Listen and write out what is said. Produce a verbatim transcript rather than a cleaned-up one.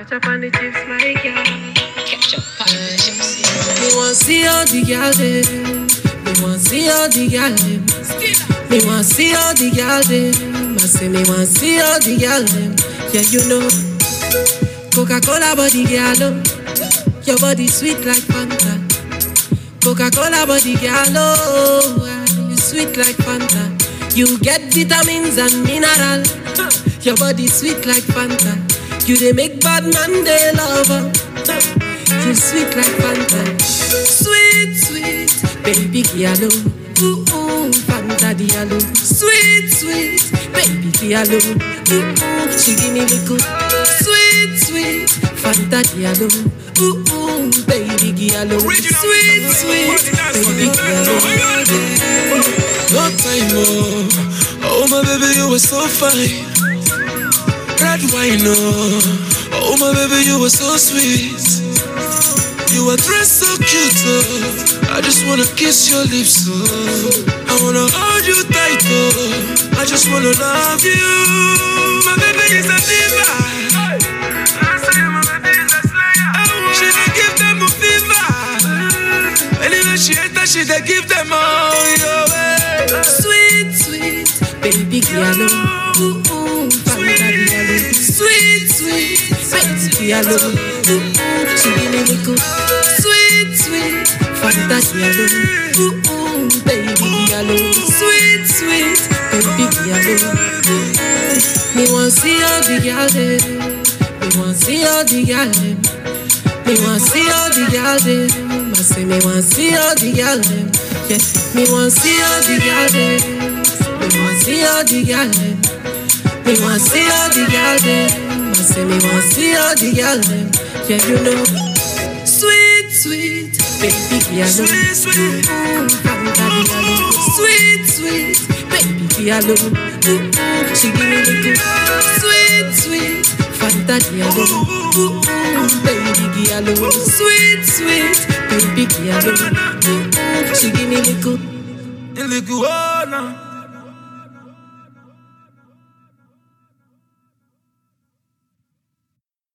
Ketchup on the chips, my girl. Ketchup on the chips. Me want see all the girls them. Me want see all the girls them. Me want see all the girls them. I say me want see all the girls them. Yeah, you know. Coca-Cola body girl, your body sweet like Fanta. Coca-Cola body girl, oh, you sweet like Fanta. You get vitamins and mineral. Your body sweet like Fanta. You they make bad man they love her. You sweet like Fanta. Sweet, sweet, baby girl, ooh, ooh, Fanta diallo. Sweet, sweet, baby girl, ooh, ooh, she give me the good. Sweet, sweet, Fanta diallo. Ooh, ooh, baby girl, sweet, sweet, baby girl. No time, oh, oh my baby, you were so fine. Red wine, oh, oh my baby, you were so sweet. You were dressed so cute, oh. I just wanna kiss your lips, oh. I wanna hold you tight, oh. I just wanna love you. My baby is a diva. I say my baby is a slayer. She dey give them a fever. Anyway she enter, she dey give them all your way. Sweet, sweet, baby girl, ooh, ooh, Fanta diallo. Sweet, sweet, baby girl, ooh, ooh, she give me the good. Sweet, sweet, Fanta diallo. Ooh, ooh, baby girl, sweet, sweet, baby girl. Me want see all the girls them. Me want see all the girls them. Me want see all the girls them. I say me want see all the girls them. Yeah, me want see all the girls them. Me want see all the girls them. Me want see all the girls them. I say me want see all the girls them. Yeah, you know. Sweet, sweet, baby girl. Sweet, sweet, ooh, Fanta diallo. Sweet, sweet, baby girl. Ooh, ooh, she give me the good. Sweet, sweet, Fanta diallo. Ooh, ooh, baby girl. Sweet, sweet, baby girl. Ooh, ooh, she give me the good. in the good, oh, no.